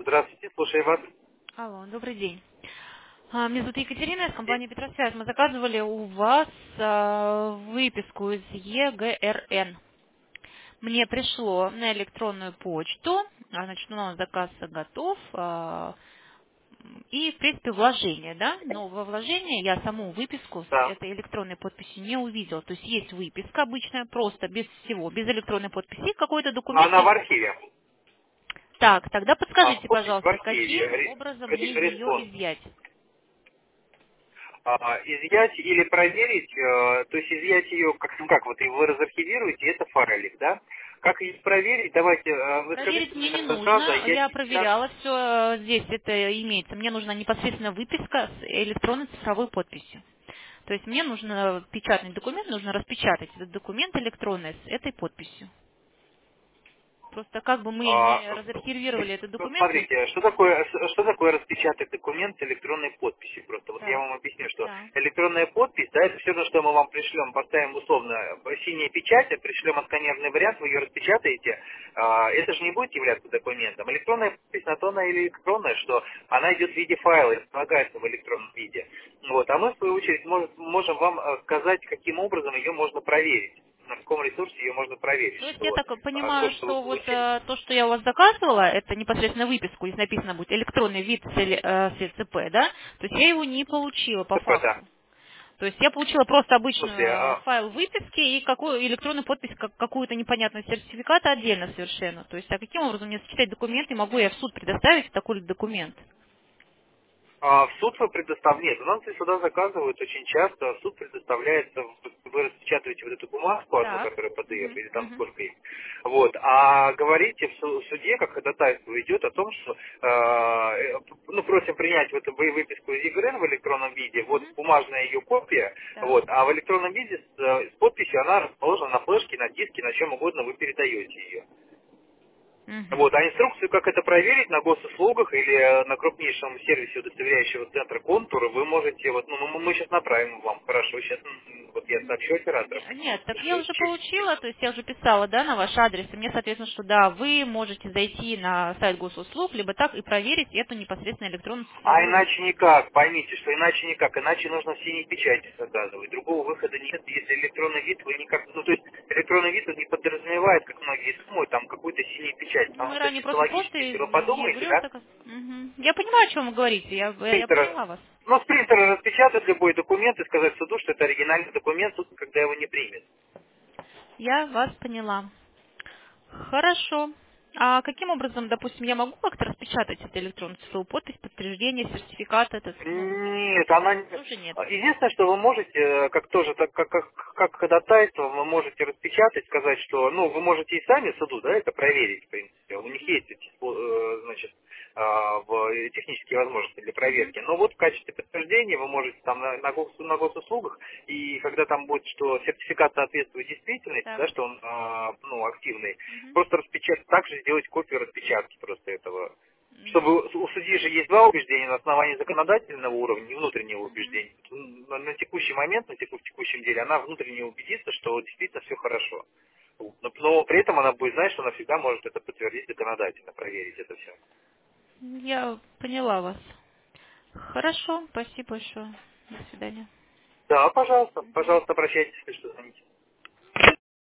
Здравствуйте, слушаю вас. Алло, добрый день. Меня зовут Екатерина, из компании Петросвязь. Мы заказывали у вас выписку из ЕГРН. Мне пришло на электронную почту, значит, у нас заказ готов, и, в принципе, вложение, да, но во вложение я саму выписку с Да. этой электронной подписью не увидела. То есть есть выписка обычная, просто без всего, без электронной подписи, какой-то документ. Она в архиве. Так, тогда подскажите, Подпись в пожалуйста, архиве. каким образом мне ее Респонс. изъять? Изъять или проверить, то есть изъять ее, как вот вы разархивируете, это файлик, да? Как ее проверить? Давайте, вы скажите Проверить мне не мне сразу, а нужно. я Я сейчас... проверяла все, здесь это имеется. Мне нужна непосредственно выписка с электронной цифровой подписью. То есть мне нужно печатный документ, нужно распечатать этот документ электронный с этой подписью. Просто как бы мы А, не разархивировали этот документ, но... Смотрите, что такое распечатать документ с электронной подписью? Просто вот я Так, вам объясню, что да. электронная подпись, да, это все равно, что мы вам пришлем, поставим условно синяя печать, пришлем отсканированный вариант, вы ее распечатаете, это же не будет являться документом. Электронная подпись на то она или электронная, что она идет в виде файла и располагается в электронном виде. Вот, а мы, в свою очередь, можем вам сказать, каким образом ее можно проверить, на каком ресурсе ее можно проверить, То есть я что так то, понимаю, что вы что вот получили. то, что я у вас заказывала, это непосредственно выписку, здесь написано будет электронный вид с ЛЦП, да? То есть я его не получила по ТП, да. факту. То есть я получила просто Слушайте, обычную файл выписки и какую электронную подпись, какую-то непонятную сертификат отдельно совершенно. То есть, а каким образом мне сочетать документы, могу я в суд предоставить такой документ? в суд вы предоставляете, нет, у нас и сюда заказывают очень часто, суд предоставляется, вы распечатываете вот эту бумажку одну, Так. которая PDF, Мгм, или там мгм. сколько их, вот, а говорите в суде, как ходатайство идет о том, что, ну, просим принять вот эту выписку из ЕГРН в электронном виде, вот Мгм. бумажная ее копия, Так. вот, а в электронном виде с подписью она расположена на флешке, на диске, на чем угодно вы передаете ее. Мгм. Вот, а инструкцию, как это проверить на госуслугах или на крупнейшем сервисе удостоверяющего центра «Контур», вы можете, вот, ну, мы сейчас направим вам, хорошо, сейчас, вот я сообщу операторам, Нет, так я уже честь. получила, то есть я уже писала, да, на ваш адрес, и мне, соответственно, что да, вы можете зайти на сайт госуслуг, либо так и проверить эту непосредственно электронную А цифровую иначе выписку. никак, поймите, что иначе никак, иначе нужно синей печати заказывать. Другого выхода нет, если электронный вид вы никак, ну то есть электронный вид он не подразумевает, как многие думают, там какую-то синюю печать, Ну, потому мы что ранее чисто просто логически, если вы я подумаете, говорю, да, так... Мгм. Я понимаю, о чем вы говорите, я принтера, поняла вас. ну с принтера распечатать любой документ и сказать суду, что это оригинальный документ, суд когда его не примет. Я вас поняла. Хорошо. А каким образом, допустим, я могу как-то распечатать эту электронную цифровую подпись, подтверждение, сертификат этот, ну, Нет, она не... тоже нет. Единственное, что вы можете, как тоже, как ходатайство, вы можете распечатать, сказать, что, ну, вы можете и сами суду, да, это проверить, в принципе. У них есть эти, значит, технические возможности для Мгм. проверки. Но вот в качестве подтверждения вы можете там на госуслугах, и когда там будет, что сертификат соответствует действительности, Так. да, что он, ну, активный, Мгм. просто распечатать, также сделать копию распечатки просто этого, М. чтобы у судьи же есть два убеждения на основании законодательного уровня и внутреннего Мгм. убеждения. На текущий момент, в текущем деле, она внутренне убедится, что действительно все хорошо. Вот. Но при этом она будет знать, что она всегда может это подтвердить законодательно, проверить это все. Я поняла вас. Хорошо, спасибо большое. До свидания. Да, пожалуйста, пожалуйста, обращайтесь, если что, звоните.